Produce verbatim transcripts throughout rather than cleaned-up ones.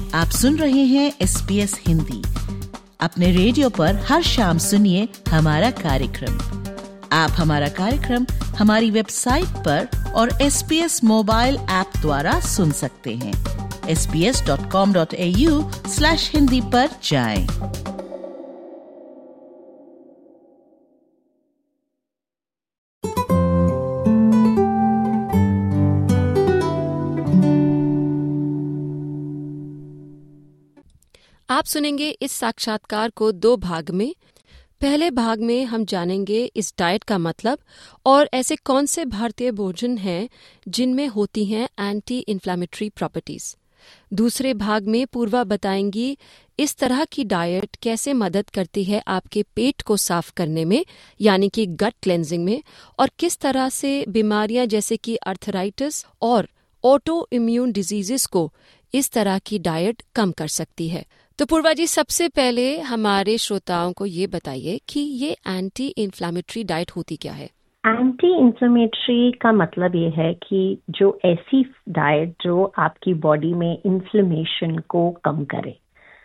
आप सुन रहे हैं एस बी एस हिंदी। अपने रेडियो पर हर शाम सुनिए हमारा कार्यक्रम। आप हमारा कार्यक्रम हमारी वेबसाइट पर और S B S mobile app द्वारा सुन सकते हैं। S B S dot com dot A U slash Hindi पर जाएं। आप सुनेंगे इस साक्षात्कार को दो भाग में। पहले भाग में हम जानेंगे इस डाइट का मतलब और ऐसे कौन से भारतीय भोजन हैं जिनमें होती हैं एंटी इन्फ्लेमेटरी प्रॉपर्टीज। दूसरे भाग में पूर्वा बताएंगी इस तरह की डाइट कैसे मदद करती है आपके पेट को साफ करने में, यानी कि गट क्लेंजिंग में, और किस तरह से बीमारियां जैसे कि अर्थराइटिस और ऑटो इम्यून डिजीजेस को इस तरह की डाइट कम कर सकती है। तो पूर्वा जी, सबसे पहले हमारे श्रोताओं को ये बताइए कि ये एंटी इन्फ्लेमेटरी डाइट होती क्या है। एंटी इन्फ्लेमेटरी का मतलब ये है कि जो ऐसी डाइट जो आपकी बॉडी में इन्फ्लेमेशन को कम करे,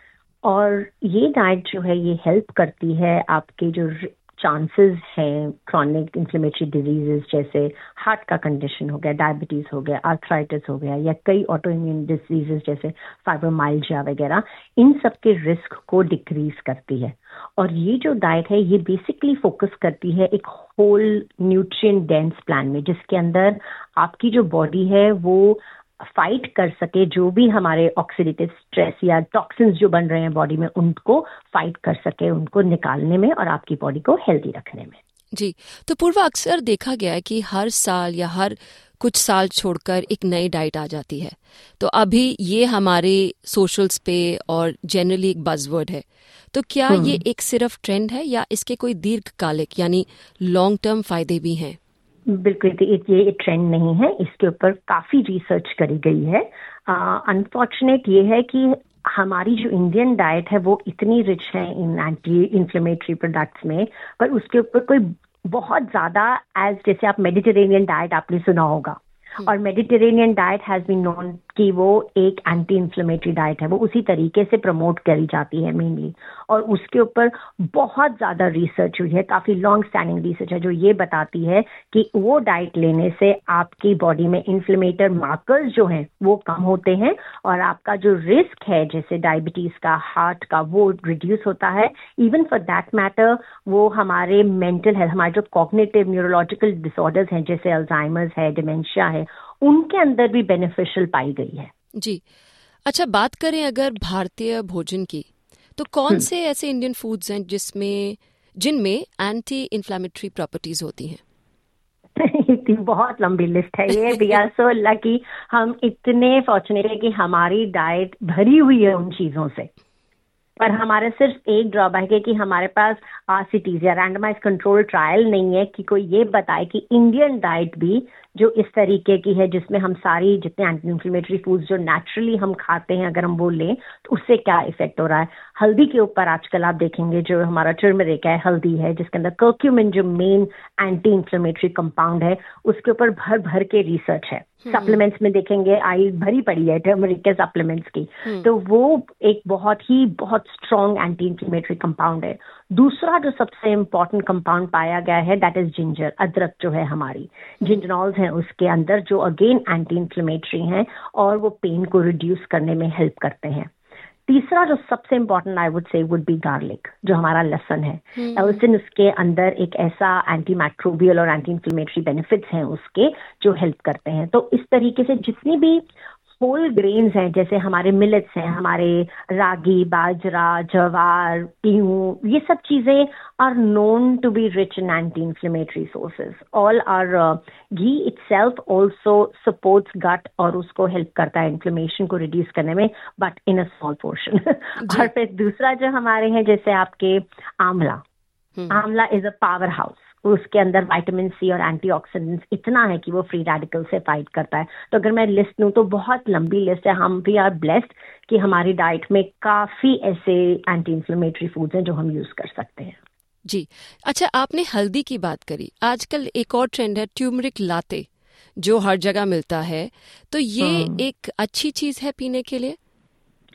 और ये डाइट जो है ये हेल्प करती है आपके जो चांसेस हैं क्रॉनिक इन्फ्लेमेटरी डिजीजेस जैसे हार्ट का कंडीशन हो गया, डायबिटीज हो गया, आर्थराइटिस हो गया, या कई ऑटो इम्यून डिजीजेस जैसे फाइब्रोमाइल्जिया वगैरह, इन सब के रिस्क को डिक्रीज करती है। और ये जो डाइट है ये बेसिकली फोकस करती है एक होल न्यूट्रिएंट डेंस प्लान में, जिसके अंदर आपकी जो बॉडी है वो फाइट कर सके जो भी हमारे ऑक्सीडेटिव स्ट्रेस या टॉक्सिन्स जो बन रहे हैं बॉडी में, उनको फाइट कर सके, उनको निकालने में और आपकी बॉडी को हेल्दी रखने में। जी, तो पूर्वा अक्सर देखा गया है कि हर साल या हर कुछ साल छोड़कर एक नई डाइट आ जाती है। तो अभी ये हमारे सोशल्स पे और जनरली एक बज़वर्ड है। तो क्या ये एक सिर्फ ट्रेंड है या इसके कोई दीर्घकालिक यानी लॉन्ग टर्म फायदे भी हैं? बिल्कुल, ये ट्रेंड नहीं है, इसके ऊपर काफी रिसर्च करी गई है। अनफॉर्चुनेट ये है कि हमारी जो इंडियन डाइट है वो इतनी रिच है इन एंटी इन्फ्लेमेटरी प्रोडक्ट्स में, पर उसके ऊपर कोई बहुत ज्यादा, एज जैसे आप मेडिटेरेनियन डाइट आपने सुना होगा, और Mediterranean diet has been known कि वो एक एंटी इन्फ्लेमेटरी डाइट है, वो उसी तरीके से प्रमोट करी जाती है मेनली, और उसके ऊपर बहुत ज़्यादा रिसर्च हुई है, काफ़ी लॉन्ग स्टैंडिंग रिसर्च है जो ये बताती है कि वो डाइट लेने से आपकी बॉडी में इन्फ्लेमेटर मार्कर्स जो हैं वो कम होते हैं, और आपका जो रिस्क है जैसे डायबिटीज़ का, हार्ट का, वो रिड्यूस होता है। इवन फॉर दैट मैटर वो हमारे मेंटल हेल्थ, हमारे जो कॉग्निटिव न्यूरोलॉजिकल डिसऑर्डर्स हैं जैसे अल्जाइमर्स है, डिमेंशिया है, उनके अंदर भी बेनिफिशियल पाई गई है। जी, अच्छा, बात करें अगर भारतीय भोजन की, तो कौन से ऐसे इंडियन फूड्स हैं जिसमें जिनमें एंटी इन्फ्लेमेटरी प्रॉपर्टीज होती हैं? इतनी बहुत लंबी लिस्ट है ये। वी आर सो लकी, हम इतने फॉर्चुनेट है कि हमारी डाइट भरी हुई है उन चीजों से। पर हमारे सिर्फ एक ड्रॉबैक है कि हमारे पास आरसीटीज या रैंडमाइज कंट्रोल ट्रायल नहीं है कि कोई ये बताए कि इंडियन डाइट भी जो इस तरीके की है जिसमें हम सारी जितने एंटी इन्फ्लेमेटरी फूड्स जो नेचुरली हम खाते हैं अगर हम वो लें तो उससे क्या इफेक्ट हो रहा है। हल्दी के ऊपर आजकल आप देखेंगे जो हमारा टर्मरिक है, हल्दी है, जिसके अंदर कर्क्यूमिन जो मेन एंटी इन्फ्लेमेटरी कंपाउंड है, उसके ऊपर भर भर के रिसर्च है। सप्लीमेंट्स में देखेंगे आई भरी पड़ी है टर्मरिक के सप्लीमेंट्स की, तो वो एक बहुत ही बहुत स्ट्रॉन्ग एंटी इन्फ्लेमेटरी कंपाउंड है। दूसरा जो सबसे इम्पोर्टेंट कंपाउंड पाया गया है दैट इज जिंजर, अदरक जो है हमारी, जिंजनॉल्स हैं उसके अंदर जो अगेन एंटी इन्फ्लेमेटरी हैं और वो पेन को रिड्यूस करने में हेल्प करते हैं। तीसरा जो सबसे important I would say would be garlic, जो हमारा लहसुन है। लहसुन उसके अंदर एक ऐसा एंटी माइक्रोबियल और एंटी इन्फ्लेमेटरी बेनिफिट्स हैं उसके जो हेल्प करते हैं। तो इस तरीके से जितनी भी होल ग्रेन्स हैं जैसे हमारे मिलेट्स हैं, हमारे रागी, बाजरा, जवार, गेहूं, ये सब चीजें are known to be rich in anti inflammatory sources. All are ghee itself also supports gut और उसको हेल्प करता है इन्फ्लेमेशन को रिड्यूस करने में, but in a small portion. और फिर दूसरा जो हमारे हैं जैसे आपके आंवला, आंवला इज अ पावर हाउस, उसके अंदर विटामिन सी और एंटीऑक्सीडेंट्स इतना है कि वो फ्री रेडिकल से फाइट करता है। तो अगर मैं लिस्ट लूँ तो बहुत लंबी लिस्ट है। हम भी आर ब्लेस्ड कि हमारी डाइट में काफी ऐसे एंटी इन्फ्लेमेटरी फूड्स हैं जो हम यूज कर सकते हैं। जी, अच्छा, आपने हल्दी की बात करी। आजकल एक और ट्रेंड है ट्यूमरिक लाते, जो हर जगह मिलता है, तो ये एक अच्छी चीज है पीने के लिए?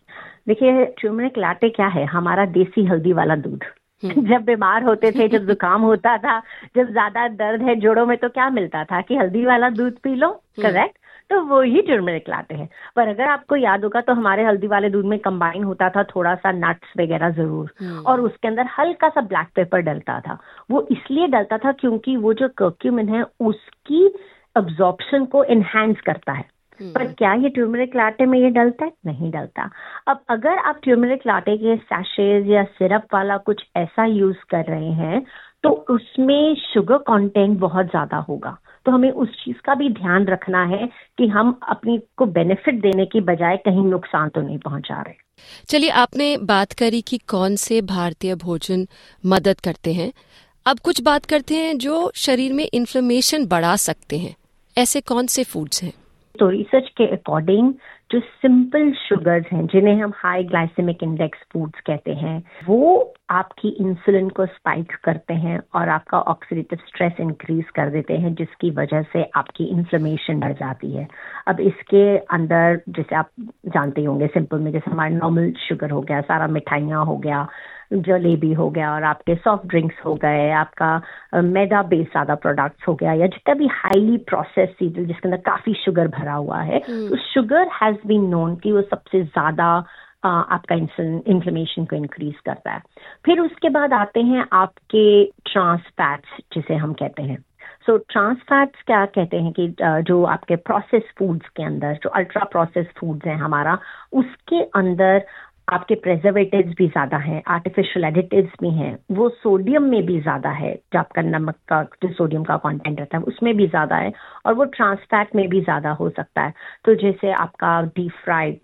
देखिए, टर्मरिक लाटे क्या है? हमारा देसी हल्दी वाला दूध। जब बीमार होते थे, जब जुकाम होता था, जब ज्यादा दर्द है जोड़ों में, तो क्या मिलता था कि हल्दी वाला दूध पी लो, करेक्ट? तो वो ही टर्मरिक लाटे हैं। पर अगर आपको याद होगा तो हमारे हल्दी वाले दूध में कंबाइन होता था थोड़ा सा नट्स वगैरह जरूर, और उसके अंदर हल्का सा ब्लैक पेपर डलता था। वो इसलिए डलता था क्योंकि वो जो कर्क्यूमिन है उसकी अब्जॉर्प्शन को एनहांस करता है। पर क्या ये टर्मरिक लाटे में ये डलता है? नहीं डलता। अब अगर आप टर्मरिक लाटे के सैशेज या सिरप वाला कुछ ऐसा यूज कर रहे हैं तो उसमें शुगर कंटेंट बहुत ज्यादा होगा। तो हमें उस चीज का भी ध्यान रखना है कि हम अपनी को बेनिफिट देने की बजाय कहीं नुकसान तो नहीं पहुंचा रहे। चलिए, आपने बात करी कि कौन से भारतीय भोजन मदद करते हैं। अब कुछ बात करते हैं जो शरीर में इन्फ्लेमेशन बढ़ा सकते हैं। ऐसे कौन से फूड्स हैं? तो रिसर्च के अकॉर्डिंग जो सिंपल शुगर्स हैं, जिन्हें हम हाई ग्लाइसेमिक इंडेक्स फूड्स कहते हैं, वो आपकी इंसुलिन को स्पाइक करते हैं और आपका ऑक्सीडेटिव स्ट्रेस इंक्रीज कर देते हैं, जिसकी वजह से आपकी इन्फ्लेमेशन बढ़ जाती है। अब इसके अंदर जैसे आप जानते होंगे, सिंपल में जैसे हमारा नॉर्मल शुगर हो गया, सारा मिठाइयाँ हो गया, जलेबी हो गया, और आपके सॉफ्ट ड्रिंक्स हो गए, आपका मैदा बेस्ड ज्यादा प्रोडक्ट्स हो गया, या जितना भी हाईली प्रोसेस चीजें जिसके अंदर काफी शुगर भरा हुआ है, तो शुगर हैज बीन नोन कि वो सबसे ज्यादा आपका इन्फ्लेमेशन को इंक्रीज करता है। फिर उसके बाद आते हैं आपके ट्रांस फैट्स, जिसे हम कहते हैं। सो ट्रांस फैट्स क्या कहते हैं कि जो आपके प्रोसेस फूड्स के अंदर, जो अल्ट्रा प्रोसेस फूड्स हैं हमारा, उसके अंदर आपके प्रेजर्वेटिव्स भी ज्यादा हैं, आर्टिफिशियल एडिटिव्स भी हैं, वो सोडियम में भी ज्यादा है, जो आपका नमक का जो सोडियम का कंटेंट रहता है उसमें भी ज्यादा है, और वो ट्रांस फैट में भी ज्यादा हो सकता है। तो जैसे आपका डीप फ्राइड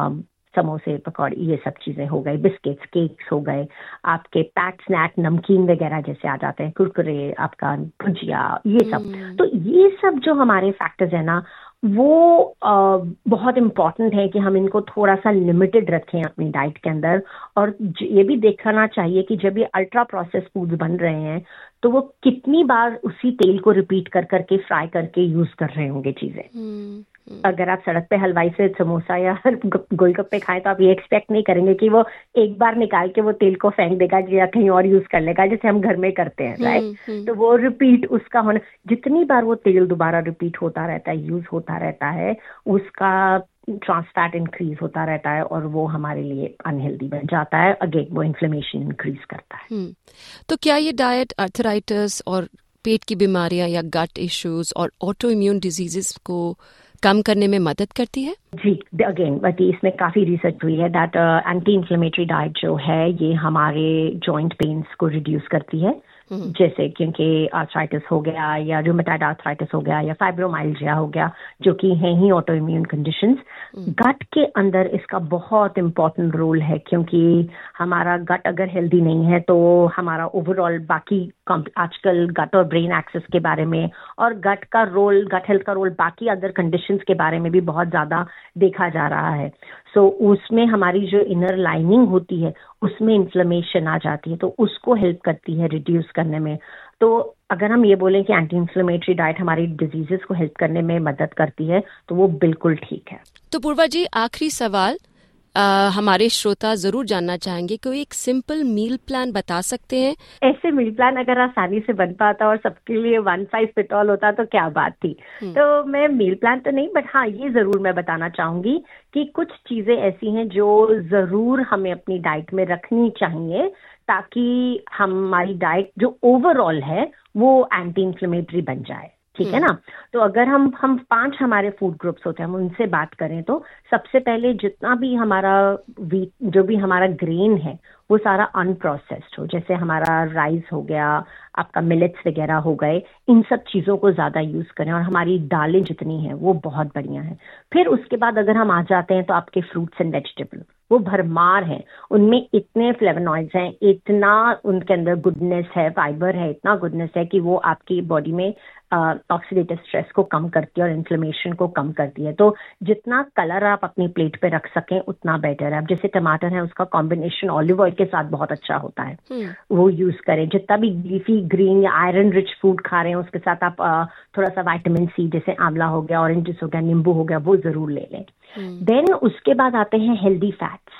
समोसे, पकौड़े, ये सब चीजें हो गई, बिस्किट्स, केक्स हो गए, आपके पैक स्नैक नमकीन वगैरह जैसे आ जाते हैं, कुरकुरे, आपका भुजिया, ये सब। तो ये सब जो हमारे फैक्टर्स है ना, वो आ, बहुत इम्पॉर्टेंट है कि हम इनको थोड़ा सा लिमिटेड रखें अपनी डाइट के अंदर। और ये भी देखना चाहिए कि जब ये अल्ट्रा प्रोसेस फूड्स बन रहे हैं तो वो कितनी बार उसी तेल को रिपीट कर करके फ्राई करके यूज कर रहे होंगे चीजें। अगर आप सड़क पे हलवाई से समोसा या गोलगप्पे खाएं तो आप ये एक्सपेक्ट नहीं करेंगे कि वो एक बार निकाल के वो तेल को फेंक देगा या कहीं और यूज कर लेगा, जैसे हम घर में करते हैं, राइट? तो वो रिपीट उसका होना, जितनी बार वो तेल दोबारा रिपीट होता रहता है, यूज होता रहता है, उसका ट्रांस फैट इंक्रीज होता रहता है और वो हमारे लिए अनहेल्दी बन जाता है। अगेन वो इन्फ्लेमेशन इंक्रीज करता है। तो क्या ये डाइट आर्थराइटिस और पेट की बीमारियां या गट इश्यूज और ऑटो इम्यून डिजीजेस को कम करने में मदद करती है? जी, अगेन बट इसमें काफी रिसर्च हुई है दैट एंटी इन्फ्लेमेटरी डाइट जो है ये हमारे जॉइंट पेन्स को रिड्यूस करती है, जैसे क्योंकि आर्थराइटिस हो गया या रूमेटॉइड आर्थराइटिस हो गया या फाइब्रोमाइल्जिया हो गया, जो कि हैं ही ऑटो इम्यून कंडीशंस। गट के अंदर इसका बहुत इम्पोर्टेंट रोल है, क्योंकि हमारा गट अगर हेल्दी नहीं है तो हमारा ओवरऑल बाकी आजकल गट और ब्रेन एक्सेस के बारे में और गट का रोल, गट हेल्थ का रोल बाकी अदर कंडीशंस के बारे में भी बहुत ज्यादा देखा जा रहा है। सो so, उसमें हमारी जो इनर लाइनिंग होती है उसमें इन्फ्लेमेशन आ जाती है, तो उसको हेल्प करती है रिड्यूस करने में। तो अगर हम ये बोलें कि एंटी इन्फ्लेमेटरी डाइट हमारी डिजीजेस को हेल्प करने में मदद करती है तो वो बिल्कुल ठीक है। तो पूर्वा जी, आखिरी सवाल आ, हमारे श्रोता जरूर जानना चाहेंगे, कोई एक सिंपल मील प्लान बता सकते हैं? ऐसे मील प्लान अगर आसानी से बन पाता और सबके लिए वन साइज फिट ऑल होता तो क्या बात थी। तो मैं मील प्लान तो नहीं, बट हाँ ये जरूर मैं बताना चाहूंगी कि कुछ चीजें ऐसी हैं जो जरूर हमें अपनी डाइट में रखनी चाहिए, ताकि हमारी डाइट जो ओवरऑल है वो एंटी इन्फ्लेमेटरी बन जाए। ठीक है ना? तो अगर हम हम पांच हमारे फूड ग्रुप्स होते हैं, हम उनसे बात करें तो सबसे पहले जितना भी हमारा वीट, जो भी हमारा ग्रेन है वो सारा अनप्रोसेस्ड हो, जैसे हमारा राइस हो गया, आपका मिलेट्स वगैरह हो गए, इन सब चीजों को ज्यादा यूज करें, और हमारी दालें जितनी हैं वो बहुत बढ़िया हैं। फिर उसके बाद अगर हम आ जाते हैं तो आपके फ्रूट्स एंड वेजिटेबल, वो भरमार हैं, उनमें इतने फ्लेवोनॉइड्स हैं, इतना उनके अंदर गुडनेस है, फाइबर है, इतना गुडनेस है कि वो आपकी बॉडी में ऑक्सीडेटिव uh, स्ट्रेस को कम करती है और इन्फ्लेमेशन को कम करती है। तो जितना कलर आप अपनी प्लेट पे रख सकें उतना बेटर है। अब जैसे टमाटर है, उसका कॉम्बिनेशन ऑलिव ऑयल के साथ बहुत अच्छा होता है, hmm. वो यूज करें। जितना भी लीफी ग्रीन या आयरन रिच फूड खा रहे हैं उसके साथ आप uh, थोड़ा सा विटामिन सी, जैसे आंवला हो गया, ऑरेंजेस हो गया, नींबू हो गया, वो जरूर ले लें। Then hmm. उसके बाद आते हैं हेल्दी फैट्स।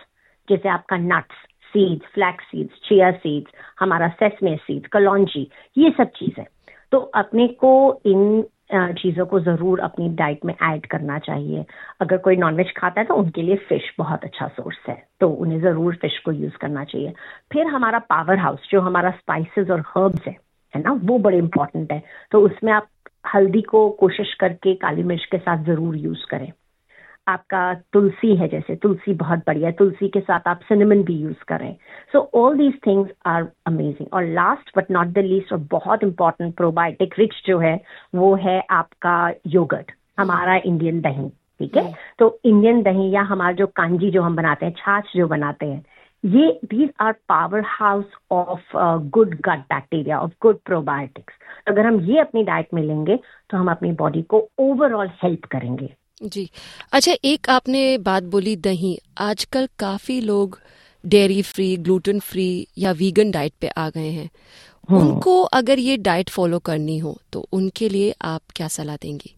जैसे आपका nuts, seeds, flax seeds, chia seeds, हमारा सेसमे सीड्स, कलौंजी, ये सब चीजें। तो अपने को इन चीज़ों को ज़रूर अपनी डाइट में ऐड करना चाहिए। अगर कोई नॉनवेज खाता है तो उनके लिए फ़िश बहुत अच्छा सोर्स है, तो उन्हें ज़रूर फ़िश को यूज़ करना चाहिए। फिर हमारा पावर हाउस जो हमारा स्पाइसेस और हर्ब्स है है ना, वो बड़े इंपॉर्टेंट है। तो उसमें आप हल्दी को कोशिश करके काली मिर्च के साथ ज़रूर यूज़ करें। आपका तुलसी है, जैसे तुलसी बहुत बढ़िया है, तुलसी के साथ आप सिनेमन भी यूज करें। So all these things are amazing. और last but not the least और बहुत इंपॉर्टेंट प्रोबायोटिक रिच जो है वो है आपका योगर्ट, हमारा इंडियन दही, ठीक है। तो इंडियन दही या हमारा जो कांजी जो हम बनाते हैं, छाछ जो बनाते हैं, ये these are powerhouse of good gut bacteria, of good probiotics. अगर हम ये अपनी डाइट में लेंगे तो हम अपनी बॉडी को ओवरऑल हेल्प करेंगे। जी, अच्छा, एक आपने बात बोली दही। आजकल काफी लोग डेयरी फ्री, ग्लूटेन फ्री या वीगन डाइट पे आ गए हैं। उनको अगर ये डाइट फॉलो करनी हो तो उनके लिए आप क्या सलाह देंगी?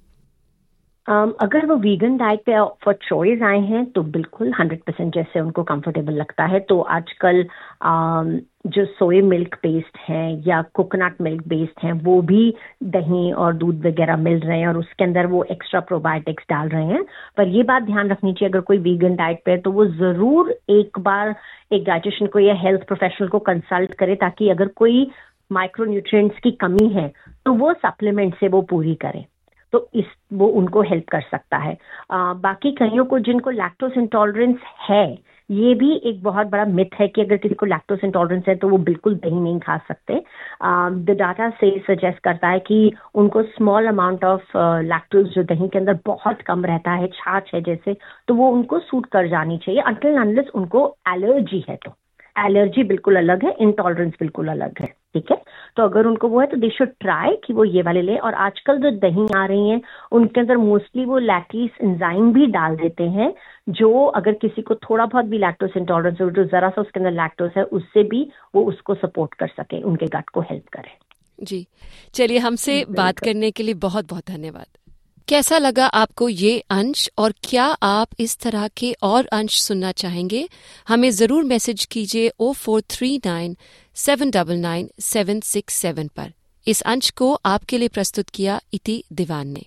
Um, अगर वो वीगन डाइट पे फॉर चॉइस आए हैं तो बिल्कुल हंड्रेड परसेंट जैसे उनको कंफर्टेबल लगता है। तो आजकल um, जो सोया मिल्क बेस्ड हैं या कोकोनट मिल्क बेस्ड हैं वो भी दही और दूध वगैरह मिल रहे हैं और उसके अंदर वो एक्स्ट्रा प्रोबायोटिक्स डाल रहे हैं। पर ये बात ध्यान रखनी चाहिए, अगर कोई वीगन डाइट पे है तो वो ज़रूर एक बार एक डाइटिशियन को या हेल्थ प्रोफेशनल को कंसल्ट करे, ताकि अगर कोई माइक्रोन्यूट्रिएंट्स की कमी है तो वो सप्लीमेंट से वो पूरी करें, तो इस वो उनको हेल्प कर सकता है। आ, बाकी कईयों को जिनको लैक्टोज इंटॉलरेंस है, ये भी एक बहुत बड़ा मिथ है कि अगर किसी को लैक्टोज इंटॉलरेंस है तो वो बिल्कुल दही नहीं खा सकते। द डाटा से सजेस्ट करता है कि उनको स्मॉल अमाउंट ऑफ लैक्टोज जो दही के अंदर बहुत कम रहता है, छाछ है जैसे, तो वो उनको सूट कर जानी चाहिए अनटिल अनलेस उनको एलर्जी है। तो एलर्जी बिल्कुल अलग है, इंटॉलरेंस बिल्कुल अलग है, ठीक है। तो अगर उनको वो है तो दे शुड ट्राई कि वो ये वाले ले। और आजकल जो दही आ रही हैं उनके अंदर मोस्टली वो लैक्टेज एंजाइम भी डाल देते हैं, जो अगर किसी को थोड़ा बहुत भी लैक्टोज इंटॉलरेंस हो, जो जरा सा उसके अंदर लैक्टोज है, उससे भी वो उसको सपोर्ट कर सके, उनके गट को हेल्प करे। जी, चलिए, हमसे बात करने के लिए बहुत बहुत धन्यवाद। कैसा लगा आपको ये अंश, और क्या आप इस तरह के और अंश सुनना चाहेंगे? हमें जरूर मैसेज कीजिए o four three nine seven double nine seven six seven पर। इस अंश को आपके लिए प्रस्तुत किया इति दीवान ने।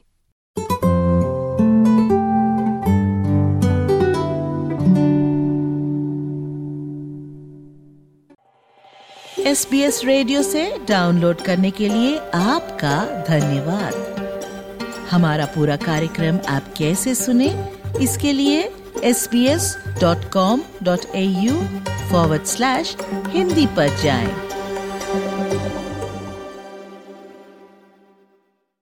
एस बी एस रेडियो से डाउनलोड करने के लिए आपका धन्यवाद। हमारा पूरा कार्यक्रम आप कैसे सुने, इसके लिए S B S dot com dot A U forward slash Hindi पर जाएं।